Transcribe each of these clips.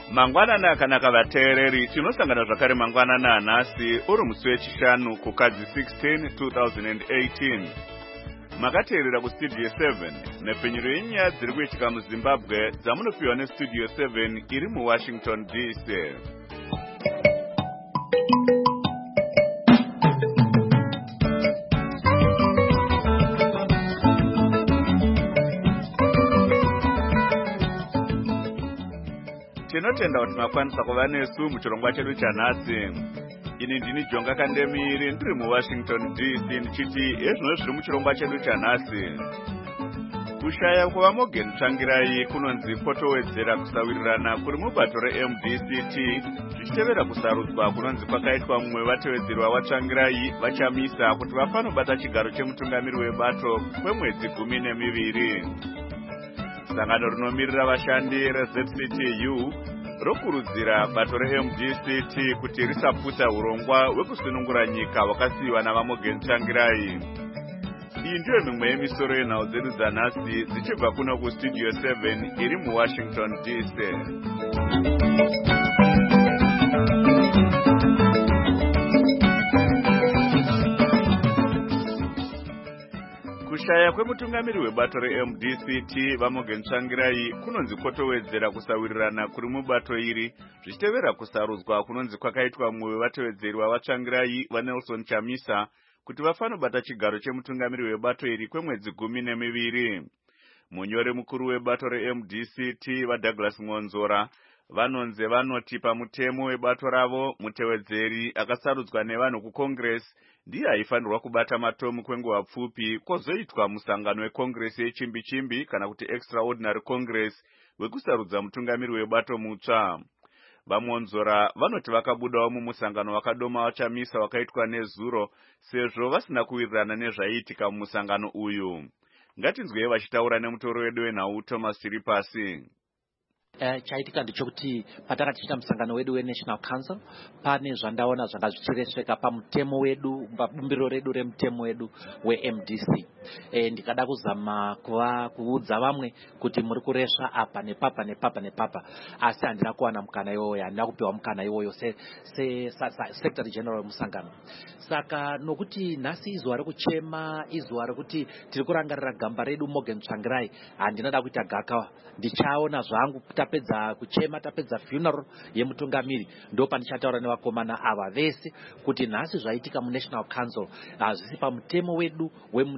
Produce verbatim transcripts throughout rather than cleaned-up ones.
Mangwanana akanaka vateereri, tinosangana zvakare mangwanana anhasi uri musi wechishanu kukadzi sixteen twenty eighteen. Makateerera kustudio seven nepfenyuro yenyaya dziri kuitika muZimbabwe dzamunopiwa nestudio seven iri muWashington D C. Tinotenda kuti makwanisa kuva nesu muchirongwa chedu chanhasi. Ini ndini Jonga Kandemiri ndiri muWashington D C ndichiti ezvino zviri muchirongwa chedu chanhasi. Kushaya kwava Morgan Tsvangirai kunonzi kwotowedzera kusawirirana kuri mubato reM D C T zvichitevera kusarudzwa kunonzi kwakaitwa mumwe vatevedzeri vaTsvangirai vachamisa kuti vafanobata chigaro chemutungamiri webato kwemwedzi gumi nemiviri. Sangano rinomirira vashandi reZ C T U rokurudzira bato reM D C T kuti risaputsa urongwa hwekusunungura nyika hwakasiyiwa navaMorgan Tsvangirai. Iyi ndiyo mimwe yemisoro yenhau dzedu dzanhasi dzichibva kuno kustudio seven iri muWashington D C. Kushaya kwemutungamiri webato reM D C T vaMorgan Tsvangirai kunonzi kwotowedzera kusawirirana kuri mubato iri zvichitevera kusarudzwa kunonzi kwakaitwa mumwe wevatevedzeri vavaTsvangirai vaNelson Chamisa kuti vafanobata chigaro chemutungamiri webato iri kwemwedzi gumi nemiviri. Munyori mukuru webato reM D C T vaDouglas Ngonzora vanonze vanoti pamutemo webato ravo mutevedzeri akasarudzwa nevanhu kuCongress ndiye aifanirwa kubata matomu kwenguva pfupi kwozoitwa musangano weCongress yechimbi chimbi kana kuti Extraordinary Congress wekusarudza mutungamiri webato mutsva. VaMonzora vanoti vakabudawo mumusangano wakadoma wachamisa wakaitwa nezuro sezvo vasina kuwirirana nezvaiitika mumusangano uyu. Ngatinzwei vachitaura nemutoro wedu wenhau Thomas Chiripasi. Uh, chaitika ndechekuti pataka tichita musangano wedu weNational Council pane zvandaona zvanga zvichiresveka pamutemo wedu pabumbiro redu remutemo wedu weM D C. E, ndikada kuzama kuva kuudza vamwe kuti muri kuresva apa nepapa nepapa nepapa asi handina kuwana mukana iwoyo handina kupiwa mukana iwoyo se, se, se, se Secretary General wemusangano. Saka nokuti nhasi izuva rekuchema izuva rekuti tiri kurangarira gamba redu Morgan Tsvangirai handinada kuita gakawa ndichaona zvangu tapedza kuchema tapedza funeral yemutungamiri ndo pandichataura nevakomana ava vese kuti nhasi zvaitika muNational Council hazvisi pamutemo wedu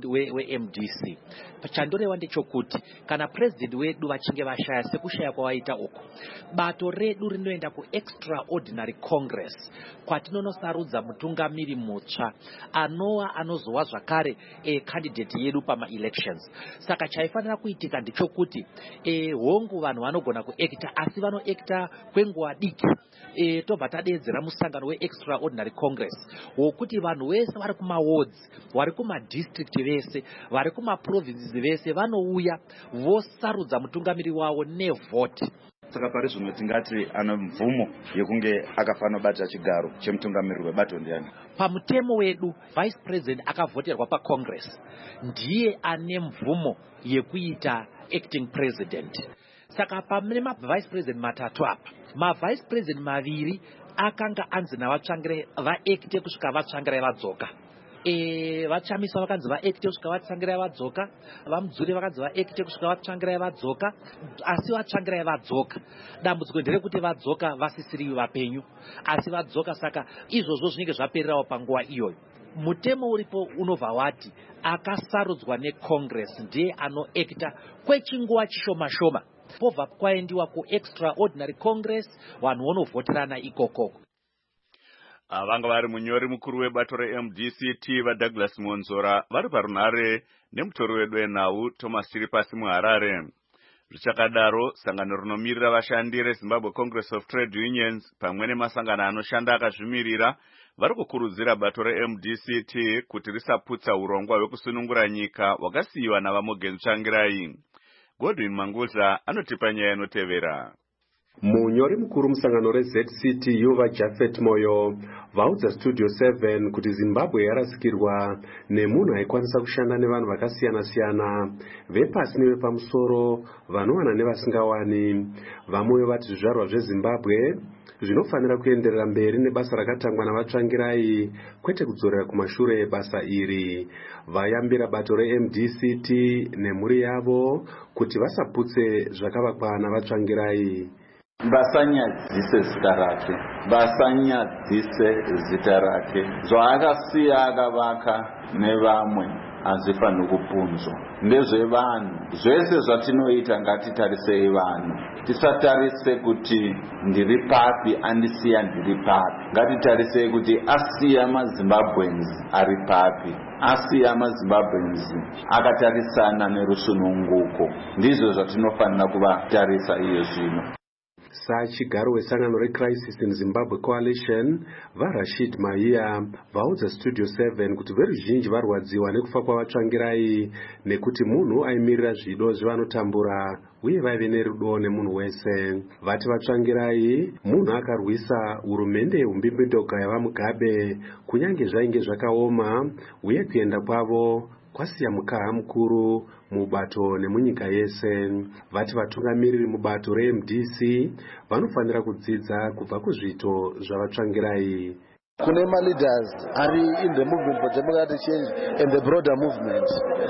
weM D C. Chandoreva ndechokuti kana president wedu vachinge vashaya sekushaya kwavaita uko bato redu rinoenda kuExtraordinary Congress kwatinonosarudza mutungamiri mutsva anova anozowa zvakare e candidate yedu pama-elections. Saka chaifanira kuitika ndechokuti e hongu vanhu vanogona kuekta asi vanoekta kwenguva diki e tobva tadeedzera musangano weExtraordinary Congress wokuti vanhu vese vari kumawards vari kumadistrict vese vari kumaprovinces vese vanouya vosarudza mutungamiri wavo nevhoti. Saka pari zvimwe tingati ana mvumo yekunge akafanira kubata chigaro chemutungamiri webato ndiani? Pamutemo wedu vice president akavhoterwa paCongress ndiye ane mvumo yekuita acting president. Saka pamene ma-vice president matatu apa ma-vice president maviri akanga anzi navaTsvangirai vaekte kusvika vaTsvangirai vadzoka. E vachamisa vakanzi vaekte kusvika vaTsvangirai vadzoka, vaMudzuri vakanzi vaekte kusvika vaTsvangirai vadzoka, asi vaTsvangirai vadzoka. Dambudziko nderekuti vadzoka vasisiri vapenyu, asi vadzoka saka izvozvo zvinenge zvapererawo panguva iyoyo. Mutemo uripo unobva wati akasarudzwa neCongress ndiye anoekta kwechinguva chishoma shoma. Pobva kwaendiwa kuExtraordinary Congress vanhu vonovhoterana ikokoko. Vanga vari munyori mukuru webato reM D C T vaDouglas Ngonzora vari parunhare nemutori wedu wenhau Thomas Chiripasi muHarare. Zvichakadaro sangano rinomirira vashandi reZimbabwe Congress of Trade Unions pamwe nemasangano anoshanda akazvimirira vari kukurudzira bato reM D C T kuti risaputsa urongwa hwekusunungura nyika hwakasiyiwa navaMorgan Tsvangirai. Godwin Mangudza anotipa nyaya inotevera. Munyori mukuru musangano reZ C T U vaJafet Moyo vaudza Studio seven kuti Zimbabwe yarasikirwa nemunhu aikwanisa kushanda nevanhu vakasiyana-siyana, vepasi nevepamusoro, vanowana nevasingawani. Vamwe vati zvizvarwa zveZimbabwe zvinofanira kuenderera mberi nebasa rakatangwa navatsvangirai, kwete kudzorera kumashure basa iri. Vayambira bato re-M D C T nemhuri yavo kuti vasaputse zvakavakwa navatsvangirai. Vasanyadzise zita rake, vasanyadzise zita rake. Zvaakasiya akavaka nevamwe hazvifaniri kupunzwa. Ndezvevanhu. Zvese zvatinoita ngatitarisei vanhu. Tisatarise kuti ndiri papi, andisiya ndiri papi. Ngatitarisei kuti asiya maZimbabweans ari papi. Asiya maZimbabweans akatarisana nerusununguko. Ndizvo zvatinofanira kuvatarisa iye zvino. Sachigaro wesangano reCrisis in Zimbabwe Coalition vaRashid Maia vaudza Studio seven kuti veruzhinji varwadziwa nekufa kwavatsvangirai nekuti munhu aimirira zvido zvevanotambura uye vaive nerudo nemunhu wese. Vati vatsvangirai munhu akarwisa hurumende yeumbimbidoga yavaMugabe kunyange zvainge zvakaoma, uye kuenda kwavo kwasiya mukaha mukuru mubato nemunyika yese. Vati vatungamiriri mubato re-M D C vanofanira kudzidza kubva kuzvito zvavatsvangirai. Kune ma-leaders are in the movement for democratic change and the broader movement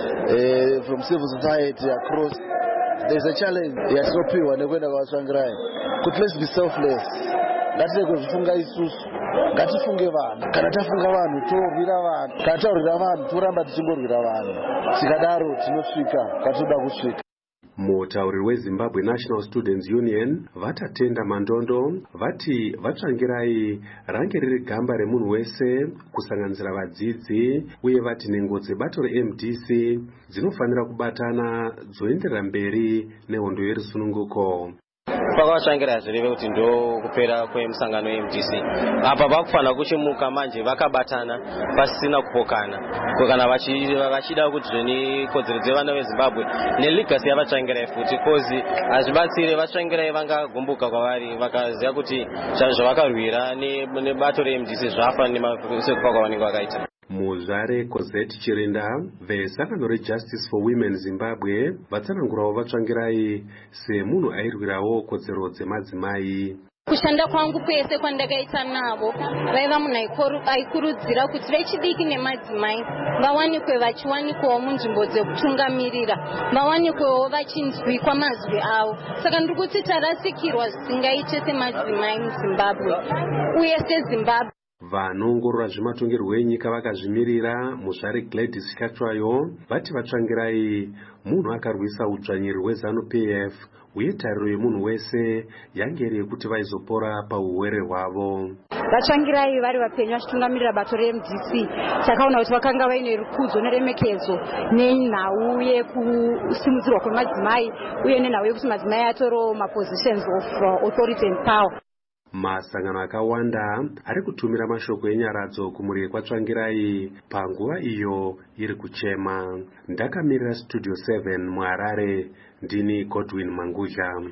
uh, from civil society across. There's a challenge yatinopiwa nekuenda kwavatsvangirai kuti let's be selfless. Ngatite kuzvifunga isusu, ngatifunge vanhu. Kana tafunga vanhu torwira vanhu, kana taurira vanhu toramba tichingorwira vanhu. Tikadaro tinosvika kwatoda kusvika. Mutauriri weZimbabwe National Students Union vatatenda mandondo vati vatsvangirai range riri gamba remunhu wese kusanganisira vadzidzi, uye vati nhengo dzebato re-M D C dzinofanira kubatana dzoenderera mberi nehondo yerusununguko. Pakavatsvangira zvireve kuti ndo kupera kwemusangano we-M D C. Apa vakufanira kuchimuka manje vakabatana pasina kupokana. Kana vachida kuti zveni kodzero dzevana veZimbabwe neligasi yavatsvangirai futi kozi hazvibatsire vatsvangirai vangagumbuka kwavari vakaziva kuti zvavakarwira nebato re-M D C zvafa sekufa kwavanenge vakaita. Muzvare Cosette Chirinda vesangano reJustice for Women Zimbabwe vatsanangurawo vatsvangirai semunhu airwirawo kodzero dzemadzimai. Kushanda kwangu kwese kwandakaita navo vaiva munhu aikurudzira kuti vechidiki nemadzimai vawanikwe vachiwanikwawo munzvimbo dzekutungamirira, vawanikwewo vachinzwikwa mazwi avo. Saka ndiri kuti tarasikirwa zvisingaite semadzimai muZimbabwe uye seZimbabwe. Vanoongorora zvematongerwo enyika vakazvimirira muzvare Gladys Chatwayo vati vatsvangirai munhu akarwisa udzvanyiri hweZanu P F uye tariro yemunhu wese yange iri yekuti vaizopora paurwere hwavo. Vatsvangirai vari vapenyu vachitungamirira bato re-M D C takaona kuti vakanga vaine rukudzo neremekedzo nenhau yekusimudzirwa kwemadzimai uye nenhau yekuti madzimai atorowo mapositions of authority and power. Masangano akawanda ari kutumira mashoko enyaradzo kumhuri yekwatsvangirai panguva iyo iri kuchema. Ndakamirira Studio seven muHarare, ndini Godwin Mangudla.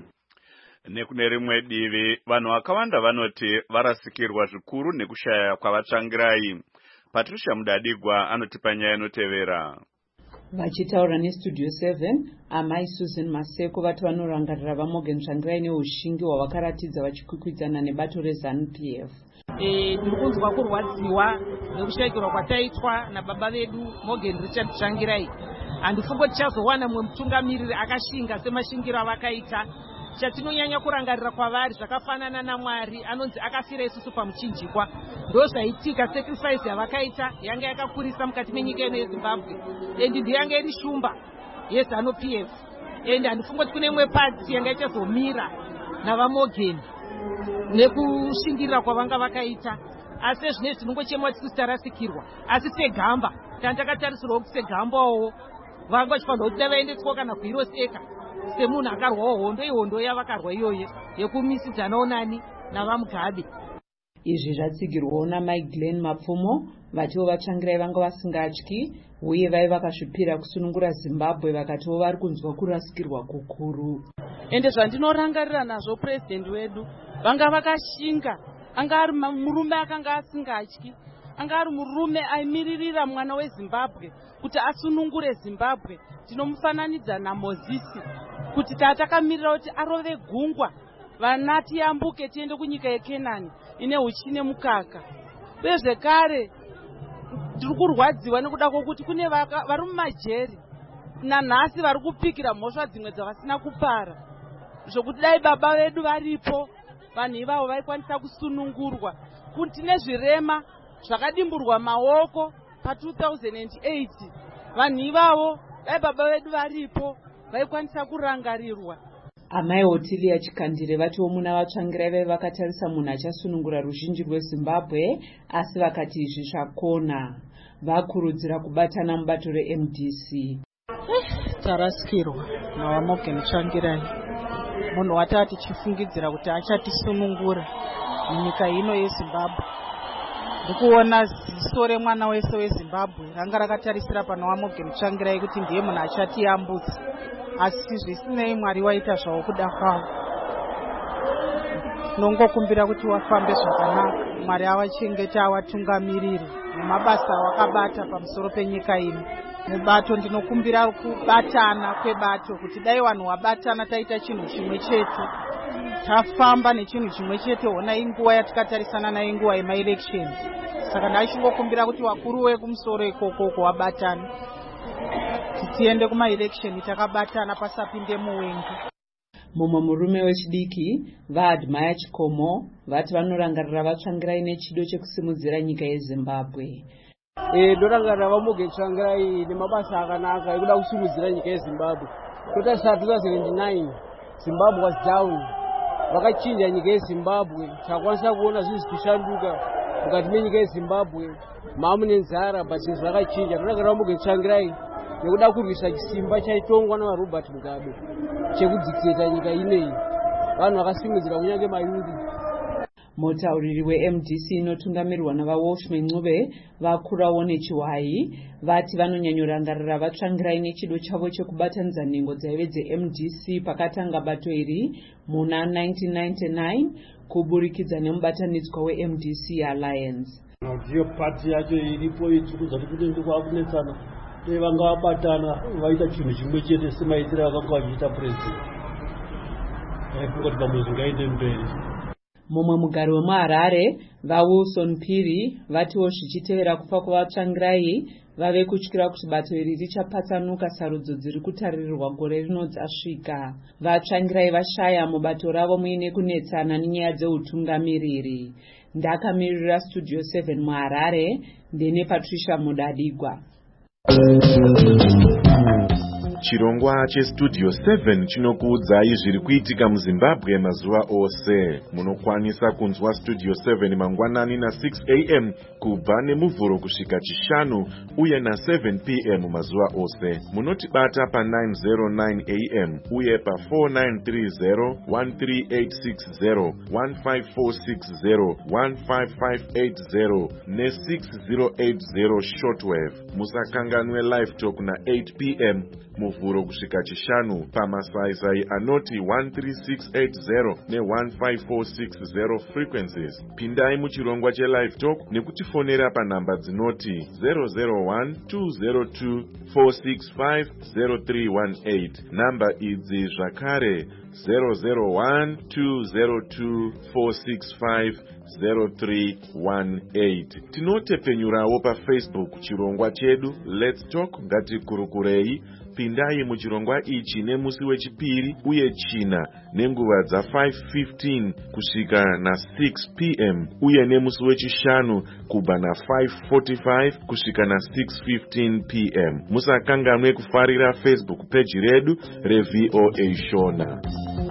Nekune rimwe divi vanhu vakawanda vanoti varasikirwa zvikuru nekushaya kwavatsvangirai. Patricia Mudadigwa anotipa nyaya inotevera. Vachitaura neStudio seven, amai Susan Maseko vati vanorangarira vaMorgan Tsvangirai neushingi hwavakaratidza vachikwikwidzaana nebato reZanu P F. Eh, tirikunzwa kurwadziwa nekushayikirwa kwataitwa nababa vedu Morgan Richard Tsvangirai. Handifungo tichazowana mumwe mutungamiriri akashinga semashingiro avakaita. Chatinonyanya kurangarira kwavari zvakafanana naMwari anonzi akafira isusu pamuchinjikwa. Ndozvaitika sacrifice yavakaita yanga yakakurisa mukati menyika ino yeZimbabwe. Endi ndiyanga iri shumba yeZanu P F. Endi handifungo kuti kune imwe party yanga ichazomira navaMorgan nekushingirira kwavanga vakaita. Asi zvinezvi tinongochema kuti tarasikirwa. Asi segamba tandakatarisirwa kuti segambawo vanga vachifanira kuti vaendeswa kana kuHiroseka semunhu akarwawo hondo ihondo yavakarwa iyoyo yekumisidzanawo nani navaMugabe. Izvi zvatsigirwawo naMai Glenn Mapfumo vatiwo vatsvangirai vanga vasingatyi uye vai vakasvipira kusunungura Zimbabwe vakatiwo vari kunzwa kurasikirwa kukuru. Ende zvandinorangarira nazvo president wedu vanga vakashinga anga ari murume akanga asingatyi, anga ari murume aimiririra mwana weZimbabwe kuti asunungure Zimbabwe. Tinomufananidza naMozisi kuti tatakamirira kuti arove gungwa vana tiyambuke tiende kunyika yeKenani ine uchi nemukaka. Uye zvekare tiri kurwadziwa nekuda kwokuti kune vari mumajeri nanhasi vari kupikira mhosva dzimwe dzavasina kupara, zvokuti dai baba vedu varipo vanhu ivavo vaikwanisa kusunungurwa. Kuti nezvirema zvakadimburwa maoko pa two thousand eight, vanhu ivavo dai baba vedu varipo vaikwanisa kurangarirwa. Amai Otilia Chikandire vatiwo muna vatsvangirai vai vakatarisa munhu achasunungura ruzhinji rweZimbabwe, asi vakati izvi zvakona. Vakurudzira kubatana mubato reM D C. Tarasikirwa nawaMorgan Tsvangirai, munhu watati tichifungidzira kuti achatisunungura munyika ino yeZimbabwe. Ndikuona ziso remwana wese weZimbabwe ranga rakatarisira pana waMorgan Tsvangirai kuti ndiye munhu achatiyambutsa, asi zvisinei Mwari waita zvawo kuda kwawo. Nongokumbira kuti wafambe zvakanaka, Mwari awachengeta awatungamirire nemabasa awakabata pamusoro penyika ino. Mubato ndinokumbira kubatana kwebato, kuti dai vanhu wabatana taita chinhu chimwe chete, tafamba nechinhu chimwe chete. Ona inguva yatikatarisana nayo inguva yemaelection, saka ndachingokumbira kuti wakuru wekumusoro ikoko wabatana, tiende kumaelection takabatana pasapinde muwengi. Mumwe murume wechidiki vaAdmire Chikomo vati vanorangarira vatsvangirai nechido chekusimudzira nyika yeZimbabwe. Eh, ndorangarira vaMorgan Tsvangirai nemabasa akanaka ekuda kusimudzira nyika yeZimbabwe. Totarisa two thousand nine Zimbabwe was down, vakachinja nyika yeZimbabwe, takwanisa kuona zvinhu zvichishanduka mukati menyika yeZimbabwe. Mamu nenzara but zvinhu zvakachinja. Ndorangarira vaMorgan Tsvangirai nekuda kurwisa chisimba chaitongwa navaRobert Mugabe chekudzikita nyika ineyi, vanhu vakasimudzira kunyange mayuri. Mutauriri weM D C inotungamirwa navaWalshman Ncube vakurawo nechiwai vati vanonyanyorangarira vatsvangirai nechido chavo chekubatanidza nhengo dzaive dzeM D C pakatanga bato iri muna nineteen ninety-nine kuburikidza nemubatanidzwa weM D C Alliance. Ndiyo pati yacho iripo ichikudza kuti kunenge kwakunetsana, dai vanga vabatana vaita chinhu chimwe chete semaitiro avanga vachiita president, kuti pamwe zvingaende mberi. Mumwe mugari wemuHarare vaWilson Phiri vatiwo zvichitevera kufa kwavatsvangirai vave kutyira kuti bato iri richapatsanuka sarudzo dziri kutaririrwa gore rino dzasvika. Vatsvangirai vashaya mubato ravo muine kunetsana nenyaya dzeutungamiriri. Ndakamirira Studio seven muHarare ndine Patricia Mudadigwa. Chirongwa cheStudio seven chinokuudzai zviri kuitika muZimbabwe mazuva ose. Munokwanisa kunzwa Studio seven mangwanani na six a m kubva nemuvhuro kusvika chishanu uye na seven p m mazuva ose. Munotibata pa nine oh nine a m uye pa four nine three zero, one three eight six zero, one five four six zero, one five five eight zero ne six zero eight zero shortwave. Musakanganwe live talk na eight p m muvhuro kusvika chishanu pamasaisai anoti one three six eight zero ne one five four six zero frequencies. Pindai muchirongwa chelive talk nekutifonera panhamba dzinoti zero zero one two zero two four six five zero three one eight. Namba idzi zvakare zero zero one two zero two four six five zero three one eight. Tinotepenyurawo pa Facebook chirongwa chedu Let's Talk Ngatikurukurei. Pindai muchirongwa ichi nemusi wechipiri uye china nenguva dza five fifteen kusvika na six p m uye nemusi wechishanu kubva na five forty-five kusvika na six fifteen p m. Musakanganwe kufarira Facebook page redu reV O A Shona.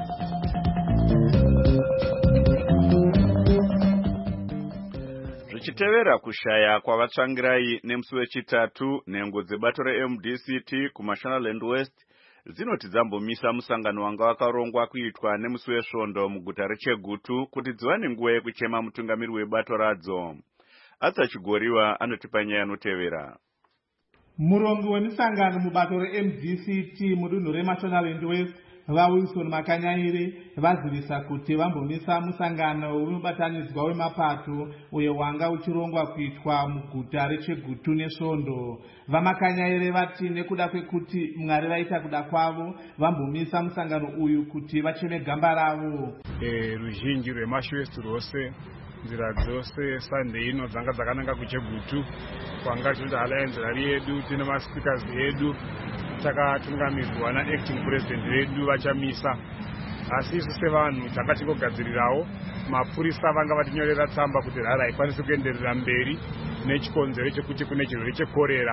Zvichitevera kushaya kwavatsvangirai nemusi wechitatu, nhengo dzebato reM D C T kuMashonaland West dzinoti dzambomisa musangano wanga wakarongwa kuitwa nemusi wesvondo muguta reChegutu kuti dziwane nguva yekuchema mutungamiri webato radzo. Atsa Chigoriwa anotipa nyaya inotevera. Murongo wemisangano mubato reM D C T mudunhu reMashonaland West vaWilson Makanyaire vazivisa kuti vambomisa musangano wekubatanidzwa wemapato uyo wanga uchirongwa kuitwa muguta reChegutu neSvondo. VaMakanyaire vati nekuda kwekuti Mwari vaita kuda kwavo vambomisa musangano uyu kuti vacheme gamba ravo. E, ruzhinji rwemashuestu rwose nzira dzose Sunday ino dzanga dzakananga kuChegutu kwanga tiri alliance rari yedu tine maspeakers edu takatungamirirwa naacting president vedu vachamisa. Asi isu sevanhu takatingogadzirirawo mapurisa vanga vatinyorera tsamba kuti rara haikwanisi kuenderera mberi nechikonzero chekuti kune chirwere chekorera.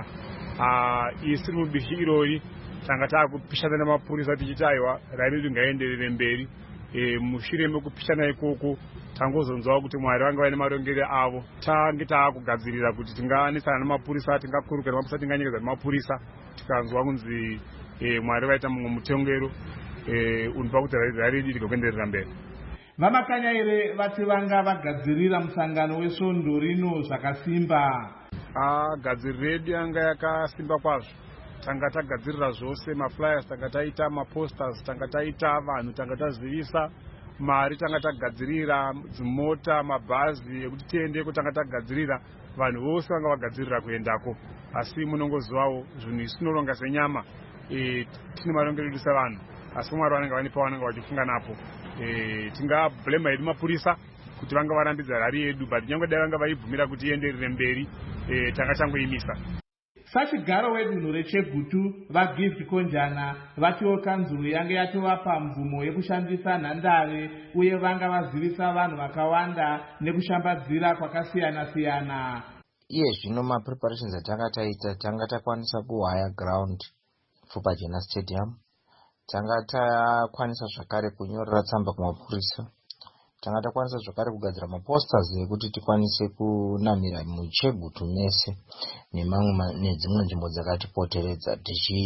Isi mubishi irori tanga taakupishana namapurisa tichiti aiwa rari ringaenderere mberi. E, mushure mekupishana ikoko tangozonzwawo kuti Mwari vanga vaine marongere avo. Tange taakugadzirira kuti tinganesana namapurisa, tingakuruka namapurisa, tinganyengedza namapurisa tikanzwa kunzi e, Mwari vaita mumwe mutongero e, unopa kuti rari riri kuenderera mberi. VaMakanyaire vati vanga vagadzirira musangano weSvondo rino zvakasimba. Ah, gadziriro yedu yanga yakasimba kwazvo. Tanga tagadzirira zvose, maflyers tanga taita, maposters tanga taita, vanhu tanga tazivisa, mari tanga tagadzirira, dzimota, mabhazi ekuti tiendeko tanga tagadzirira, vanhu vose vanga vagadzirira kuendako. Asi munongozivawo zvinhu isu tinoronga senyama e, tine marongero edu sevanhu, asi Mwari vanenge vane pavanenge vachifunga napo. E, tingablema hedu mapurisa kuti vanga varambidza rari yedu, but nyangwe dai vanga vaibvumira kuti ienderere mberi e, tanga changoimisa. Sachigaro wedunhu reChegutu vaGift Konjana vatiwo kanzuro yange yatovapa mvumo yekushandisa nhandare uye vanga vazivisa vanhu vakawanda nekushambadzira kwakasiyana siyana. Iye zvino mapreparations atanga taita tanga takwanisa kuhaya ground Pfupajena Stadium, tanga takwanisa zvakare kunyorera tsamba kumapurisa, tanga takwanisa zvakare kugadzira maposters ekuti tikwanise kunamira muChegutu mese nemamwe nedzimwe nzvimbo dzakatipoteredza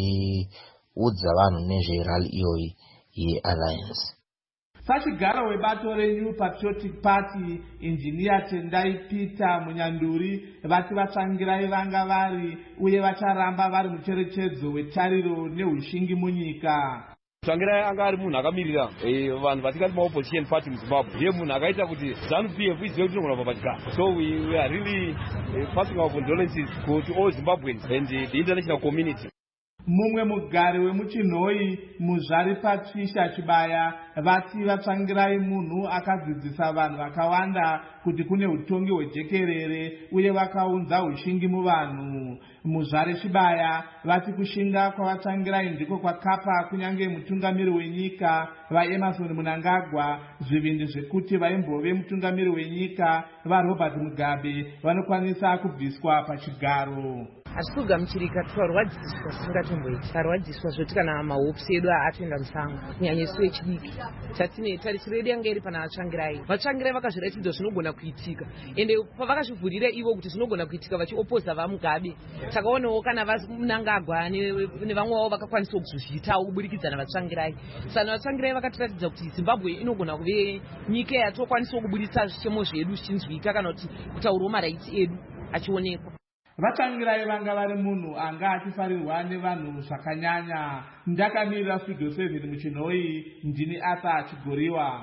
tichiudza vanhu nezverali iyoyi yealliance. Sachigaro webato reNew Patriotic Party Engineer Tendai Peter Munyanduri vati vatsvangirai vanga vari uye vacharamba vari mucherechedzo wetariro neushingi munyika. Tsvangirai anga ari munhu akamirira vanhu vatingati maopposition party muZimbabwe. Ndiye munhu akaita kuti ZANU-P F izive kuti inogona kupachigara. So we, we are really uh, passing our condolences to all Zimbabweans and the international community. Mumwe mugari wemuchinhoi Muzvari Patricia Chibaya vati vatsvangirai munhu akadzidzisa vanhu vakawanda kuti kune utongi hwejekerere uye vakaunza ushingi muvanhu. Muzvari Chibaya vati kushinga kwavatsvangirai ndiko kwakapa kunyange mutungamiri wenyika vaEmerson Mnangagwa zvivindi zvekuti vaimbove mutungamiri wenyika vaRobert Mugabe vanokwanisa kubviswa pachigaro. Asi kugamuchirika twarwadziswa singatomboiti tarwadziswa zvoti kana mahopsi edu atoenda musango kunyanya isu vechidiki tatine tarisiro yedu yanga iri pana vatsvangirai. Vatsvangirai vakazviratidza zvinogona kuitika ende pavakazvivhurira ivo kuti zvinogona kuitika vachiopoza vaMugabe takaonawo kana vaMnangagwa nevamwewo vakakwanisa kuzozviitawo kuburikidza navatsvangirai. Saka vatsvangirai vakatiratidza kuti Zimbabwe inogona kuve nyika yatokwanisa kubudisa zvichemo zvedu zvichinzwika kana kuti kutaurawo maraiti edu achionekwa. Vatsvangirai vanga vari munhu anga achifarirwa nevanhu zvakanyanya. Ndakamirira Studio seven muchinhoi, ndini Arthur Chigoriwa.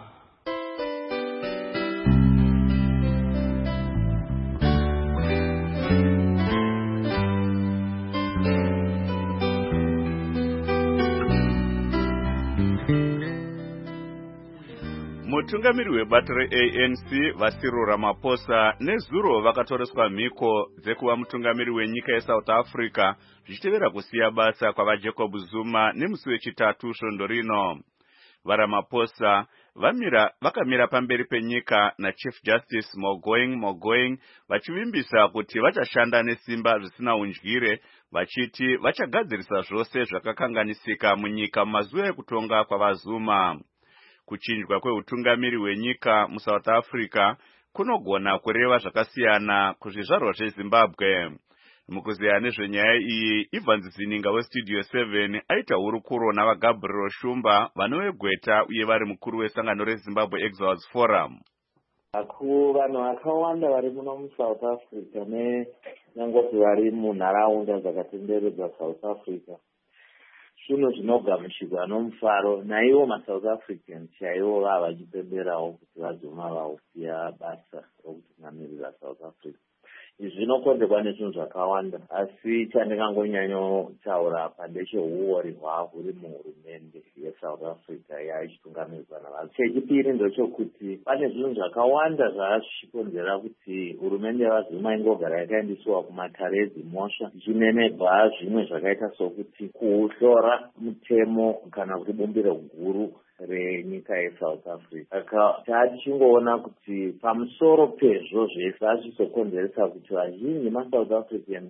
Mutungamiri webato reA N C Vasiro Ramaphosa nezuro vakatoreswa mhiko dzekuva mutungamiri wenyika yeSouth Africa zvichitevera kusiya basa kwavaJacob Zuma nemusi wechitatu svondo rino. VaRamaphosa vamira vakamira pamberi penyika naChief Justice Mogoeng Mogoeng vachivimbisa kuti vachashanda nesimba zvisina undyire vachiti vachagadzirisa zvose zvakakanganisika munyika mumazuva ekutonga kwavaZuma. Kuchinjwa kweutungamiri wenyika muSouth Africa kunogona kureva zvakasiyana kuzvizvarwa zveZimbabwe. Mukuziya nezvenyaya iyi, Evans Zininga weStudio seven aita hurukuro navaGabriel Shumba vanovegweta uye vari mukuru wesangano reZimbabwe Exiles Forum. Aku vanhu vakawanda vari muno muSouth Africa nenyangoti vari munharaunda dzakatenderedza South Africa zvinhu zvinogamuchirwa nomufaro naivo maSouth Africans chaivo vava vachipemberawo kuti vazoma vaosiya basa rokutungamirira South Africa. Izvi zvinokonzerwa nezvinhu zvakawanda, asi chandingangonyanyotaura pandecheuori hwahuri muhurumende yeSouth Africa yaichitungamirirwa navanhu. Chechipiri ndochokuti pane zvinhu zvakawanda zvazvichikonzera kuti hurumende yavaZuma ingogara yakaendisiwa kumatare edzimhosva, zvichinemegwa zvimwe zvakaita sokuti kuhlora mutemo kana kuti bumbiro guru renyika yeSouth Africa. Saka tatichingoona kuti pamusoro pezvo zvese zvazvizokonzeresa kuti vazhinji maSouth Africans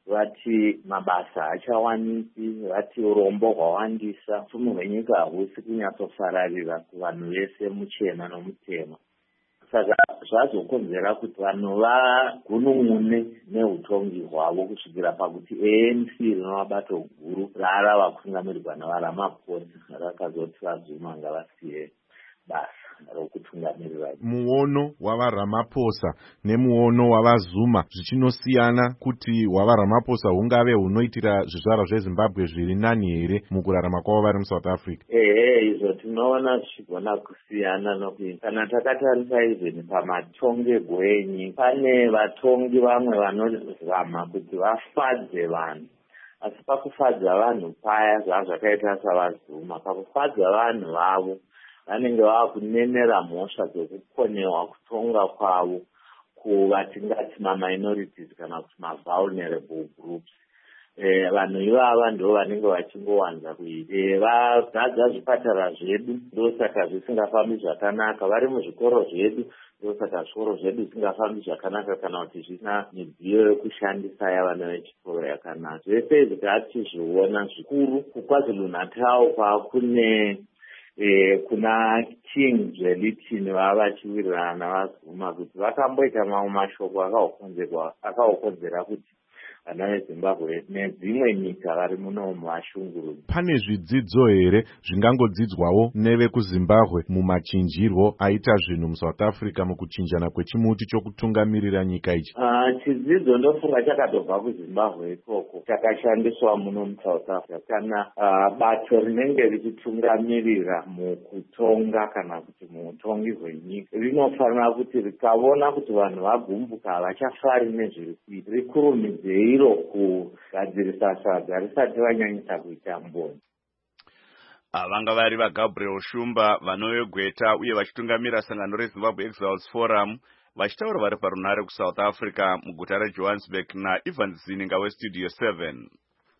vati mabasa hachawaniki, vati urombo hwawandisa, upfumi hwenyika hahusi kunyatsofararira kuvanhu vese muchena nomutema. Saka zvazokonzera kuti vanhu vagunun'une neutongi hwavo kusvikira pakuti A N C rinova bato guru rarava kutungamirirwa navaRamaphosa rakazoti vaZuma ngavasiye basa rokutungamirira. Muono wavaRamaphosa nemuono wavaZuma zvichinosiyana kuti wavaRamaphosa hungave hunoitira zvizvarwa zveZimbabwe zviri nani here mukurarama kwavo vari muSouth Africa? Ehe, izvo tinoona zvichigona kusiyana nokuti kana takatarisa izveni pamatongerwo enyika, pane vatongi vamwe vanozama kuti vafadze vanhu, asi pakufadza vanhu paya zvazvakaita savaZuma, pakufadza vanhu vavo vanenge vava kunenera mhosva dzekukonewa kutonga kwavo kuvatingati maminorities kana kuti mavulnerable groups. Eh, vanhu ivava ndo vanenge vachingowanza kuite vadzadza zvipatara zvedu, ndosaka zvisingafambi zvakanaka, vari muzvikoro zvedu, ndosaka zvikoro zvedu zvisingafambi zvakanaka kana kuti zvisina midziyo yekushandisa yavana vechikoro yakanaka. Zvese izvi tatichizviona zvikuru kuKwaZulu Natal kwakune Eh, kuna King Zwelithini vava vachiwirirana navaZuma kuti vakamboita mamwe mashoko akaokonzera kuti vana veZimbabwe nedzimwe nyika vari muno muvashungurudzi. Pane zvidzidzo here zvingangodzidzwawo nevekuZimbabwe mumachinjirwo aita zvinhu muSouth Africa mukuchinjana kwechimuti chokutungamirira nyika ichi? Uh, chidzidzo ndofunga chakatobva kuZimbabwe ikoko chakashandiswa muno muSouth Africa. Kana uh, bato rinenge richitungamirira mukutonga kana kuti muutongi hwenyika rinofanira kuti rikaona kuti vanhu vagumbuka havachafari nezviri kuita, rikurumidze kugadzirisa sadza risati vanyanyisa kuita mboni. Vanga vari vaGabriel Shumba vanovegweta uye vachitungamira sangano reZimbabwe Exiles Forum vachitaura vari parunare kuSouth Africa muguta reJohannesburg naIvan Zininga weStudio seven.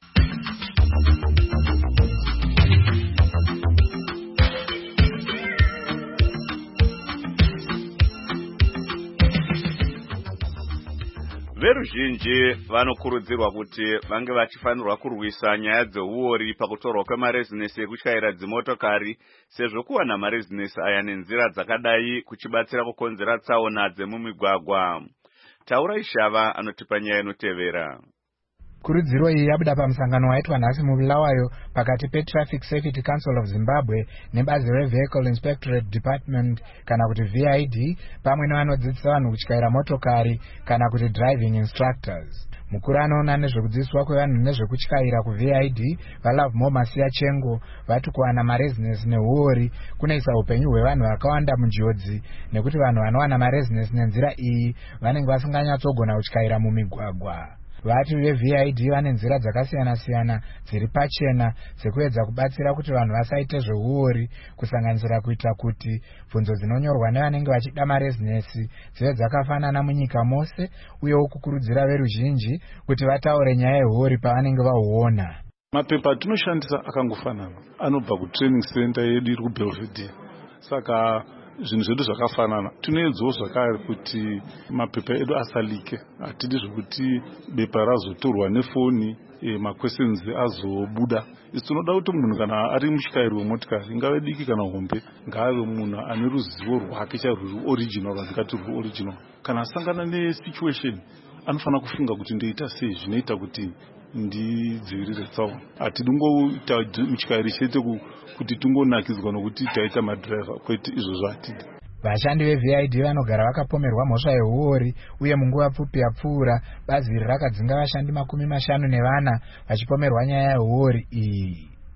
Veruzhinji vanokurudzirwa kuti vange vachifanirwa kurwisa nyaya dzeuori pakutorwa kwemarezinesi ekutyaira dzimotokari, sezvo kuwana marezinesi aya nenzira dzakadai kuchibatsira kukonzera tsaona dzemumigwagwa. Taura Ishava anotipa nyaya inotevera. Kurudziro iyi yabuda pamusangano waitwa nhasi muBulawayo pakati peTraffic Safety Council of Zimbabwe nebazi reVehicle Inspectorate Department kana kuti V I D pamwe nevanodzidzisa vanhu kutyaira motokari kana kuti driving instructors. Mukuru anoona nezvekudzidziswa kwevanhu nezvekutyaira kuV I D vaLovemore Masiya Chengo vati kuwana marezinesi neuori kunoisa upenyu hwevanhu vakawanda munjodzi nekuti vanhu vanowana marezinesi nenzira iyi vanenge vasinganyatsogona kutyaira mumigwagwa. Vati veV I D vane nzira dzakasiyana-siyana dziri pachena dzekuedza kubatsira kuti vanhu vasaite zveuori, kusanganisira kuita kuti bvunzo dzinonyorwa nevanenge vachida marezinesi dzive dzakafanana munyika mose, uyewo kukurudzira veruzhinji kuti vataure nyaya yeuori pavanenge vahuona. Mapepa atinoshandisa akangofanana, anobva kutraining center yedu iri kuBelvedere. Saka zvinhu zvedu zvakafanana. Tinoedzawo zvakare kuti mapepa edu asalike. Hatidi zvokuti bepa razotorwa nefoni e, maquestions azobuda. Isi tinoda kuti munhu kana ari mutyairi wemotikari, ingave diki kana hombe, ngaave munhu ane ruzivo rwake charwuri original, rwandingati rwuri original. Kana asangana nesituation, anofanira kufunga kuti ndoita sei zvinoita kuti ndidzivirire tsaona. Hatidi kungoita mutyairi chete kuti tungonakidzwa nokuti taita madhiraivha, kwete izvozvo hatidi. Vashandi veV I D vanogara vakapomerwa mhosva yeuori, uye munguva pfupi yapfuura bazi iri rakadzinga vashandi makumi mashanu nevana vachipomerwa nyaya yeuori iyi.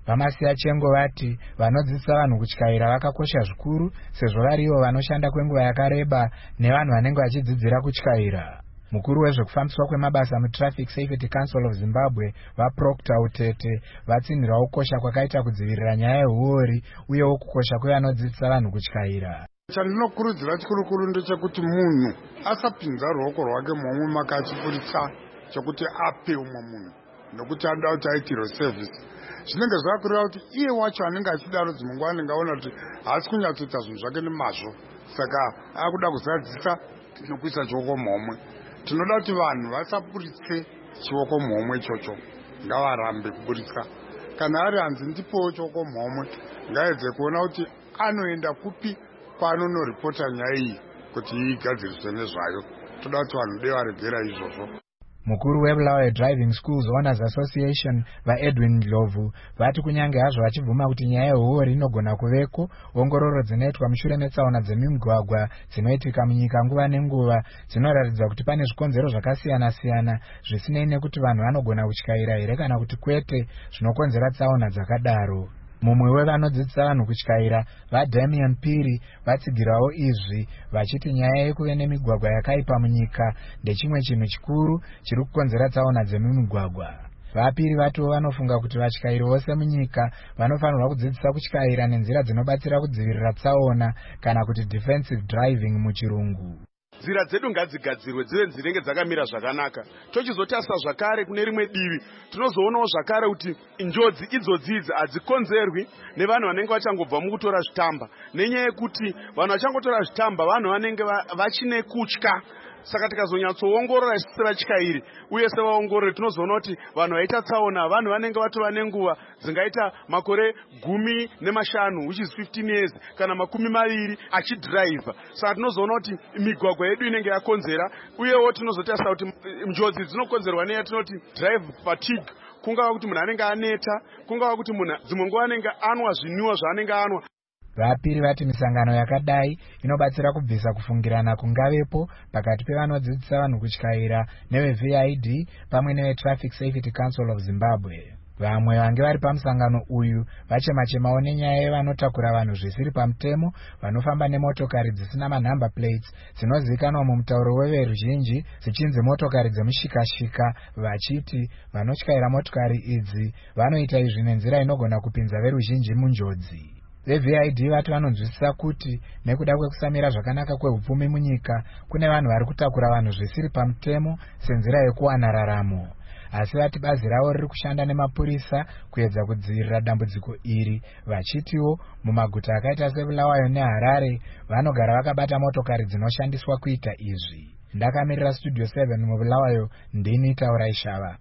Vamasiya Chengo vati vanodzidzisa vanhu kutyaira vakakosha zvikuru sezvo varivo vanoshanda kwenguva yakareba nevanhu vanenge vachidzidzira kutyaira. Mukuru wezvekufambiswa kwemabasa muTraffic Safety Council of Zimbabwe vaProctor Utete vatsinhira kukosha kwakaita kudzivirira nyaya yehuori uyewo kukosha kwevanodzidzisa vanhu kutyaira. Chandinokurudzira chikurukuru ndechekuti munhu asapinza ruoko rwake momwe makachipuritsa chekuti ape umwe munhu nokuti anoda kuti aitirwe service. Zvinenge zvakakurira kuti iye wacho anenge achidaro dzimwe nguva anenge aona kuti haasi kunyatsoita zvinhu zvake nemazvo, saka akuda kuzadzisa nokuisa chioko momwe. Tinoda kuti vanhu vasapuritse chioko momwe ichocho, ngavarambe kuburitsa. Kana ari hanzi ndipowo chioko momwe, ngaedze kuona kuti anoenda kupi kwaanonoripota nyaya iyi kuti igadziriswe nezvayo. Toda kuti vanhu dei varegera izvozvo. Mukuru weBulawayo Driving Schools Owners Association vaEdwin Ndlovu vati kunyange hazvo vachibvuma kuti nyaya yehuori inogona kuveko, ongororo dzinoitwa mushure metsaona dzemimigwagwa dzinoitika munyika nguva nenguva dzinoratidza kuti pane zvikonzero zvakasiyana-siyana zvisinei nekuti vanhu vanogona kutyaira here kana kuti kwete zvinokonzera tsaona dzakadaro. Mumwe wevanodzidzisa vanhu kutyaira vaDamian Piri vatsigirawo izvi vachiti nyaya yekuve nemigwagwa yakaipa munyika ndechimwe chinhu chikuru chiri kukonzera tsaona dzemimigwagwa. Vapiri vatiwo vanofunga kuti vatyairi vose munyika vanofanirwa kudzidzisa kutyaira nenzira dzinobatsira kudzivirira tsaona kana kuti defensive driving muchirungu. Nzira dzedu ngadzigadzirwe dzive dzinenge dzakamira zvakanaka. Tochizotarisa zvakare kune rimwe divi tinozoonawo zvakare kuti njodzi idzodzidzi hadzikonzerwi nevanhu vanenge vachangobva mukutora zvitamba, nenyaya yekuti vanhu vachangotora zvitamba vanhu vanenge vachine kutya. Saka tikazonyatsoongorora sevatyairi uye sevaongorori tinozoona kuti vanhu vaita tsaona vanhu vanenge vatova nenguva dzingaita makore gumi nemashanu which is fifteen years kana makumi maviri achidhiraivha. Saka tinozoona kuti migwagwa yedu inenge yakonzera uyewo tinozotarisa kuti njodzi dzinokonzerwa neyatinoti drive fatigue, kungava kuti munhu anenge aneta, kungava kuti munhu dzimwe nguva anenge anwa zvinwiwa zvaanenge anwa. Vapiri vati misangano yakadai inobatsira kubvisa kufungirana kungavepo pakati pevanodzidzisa vanhu kutyaira neveV I D pamwe neveTraffic Safety Council of Zimbabwe. Vamwe vange vari pamusangano uyu vachema-chemawo nenyaya yevanotakura vanhu zvisiri pamutemo vanofamba nemotokari dzisina manhamba plates dzinozivikanwa mumutauro weveruzhinji dzichinzi motokari dzemushikashika, vachiti vanotyaira motokari idzi vanoita izvi nenzira inogona kupinza veruzhinji munjodzi. veV I D vati vanonzwisisa kuti nekuda kwekusamira zvakanaka kwehupfumi munyika kune vanhu vari kutakura vanhu zvisiri pamutemo senzira yekuwana raramo. Asi vati bazi ravo riri kushanda nemapurisa kuedza kudzivirira dambudziko iri, vachitiwo mumaguta akaita seBulawayo neHarare vanogara vakabata motokari dzinoshandiswa kuita izvi. Ndakamirira Studio seven muBulawayo, ndini Taurai Shava.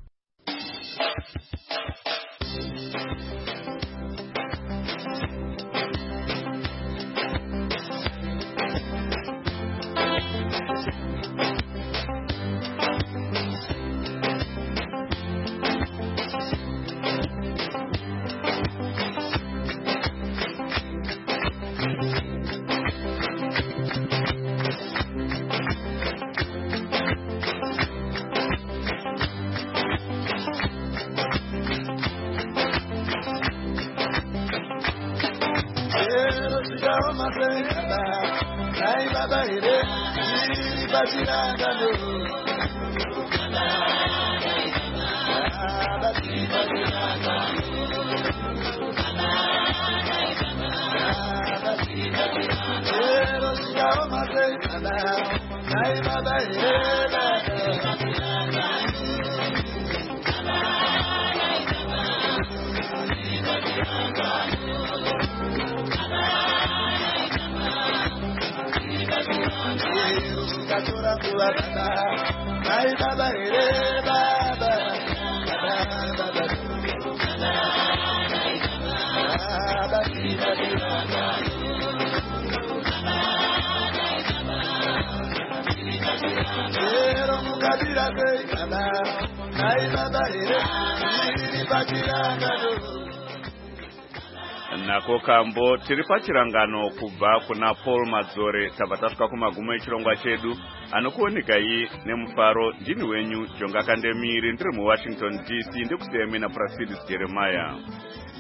Nako kambo tiri pachirangano kubva kuna Paul Madzore tabva tasvika kumagumo echirongwa chedu anokuonekai nemufaro. Ndini wenyu Jonga Kandemiri ndiri muWashington D C ndikusiya mina Prasidis Jeremiah.